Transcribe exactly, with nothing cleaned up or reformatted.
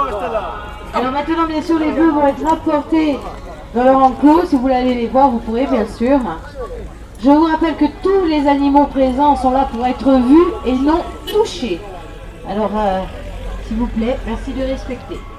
Alors maintenant, bien sûr, les bœufs vont être rapportés dans leur enclos. Si vous voulez aller les voir, vous pourrez, bien sûr. Je vous rappelle que tous les animaux présents sont là pour être vus et non touchés. Alors, euh, s'il vous plaît, merci de respecter.